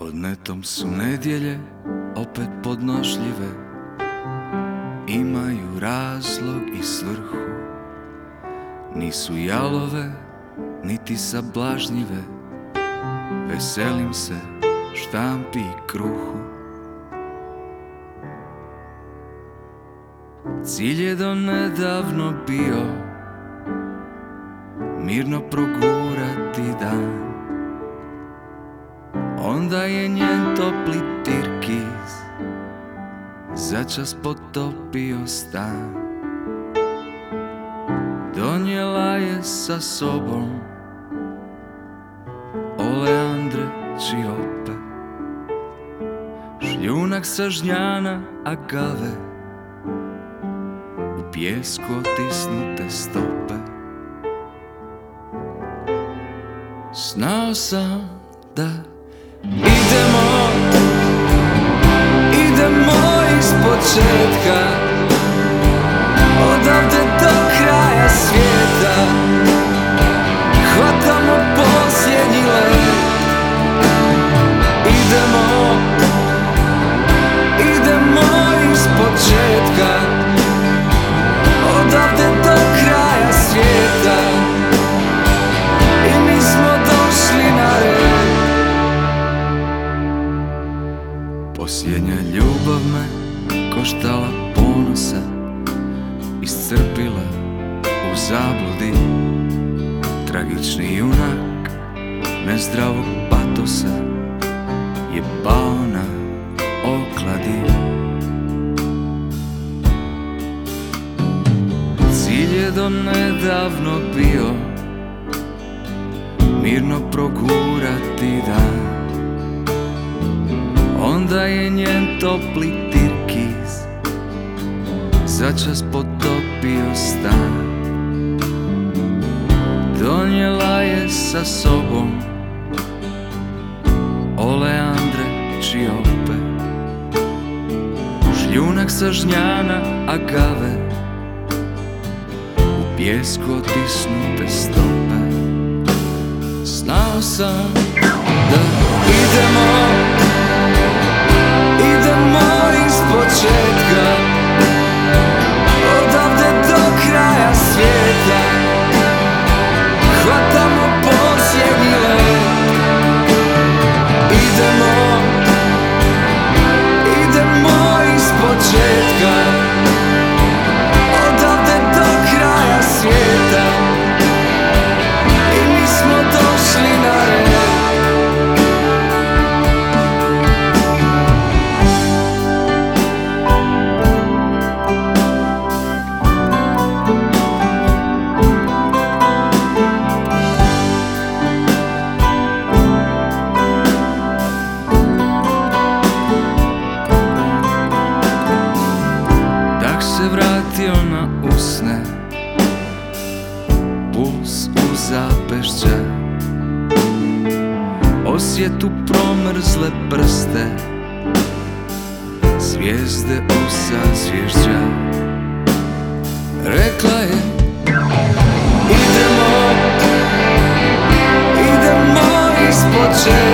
Odnetom su nedjelje opet podnošljive, imaju razlog i svrhu. Nisu jalove, niti sablažnjive, veselim se štampi i kruhu. Cilj je do nedavno bio mirno progurati dan, onda je njen topli tirkiz začas potopio stan. Donijela je sa sobom oleandre čiope, šljunak sa žnjana agave, u pjesku otisnute stope. Znao sam da idemo iz početka, odavde do kraja svijeta. Hvatamo posljednji let, idemo iz početka, odavde do kraja svijeta. I mi smo došli na red. Posljednja ljubav me koštala ponosa, iscrpila u zabludi. Tragični junak nezdravog patosa je pao na okladi. Cilj je do nedavno bio mirno progurati dan, onda je njen topli tirkiz začas potopio stan. Donijela je sa sobom oleandre čiope, šljunak sa žnjana agave, u pjesku otisnute stope. Znao sam da idemo iz početka, odavde do kraja svijeta. Hvatamo posljednji let, idemo iz početka, odavde do kraja svijeta. I mi smo došli na red. Vratio na usne, puls u zapešća, osjetu promrzle prste, zvijezde u sazvješća. Rekla je idemo iz početka.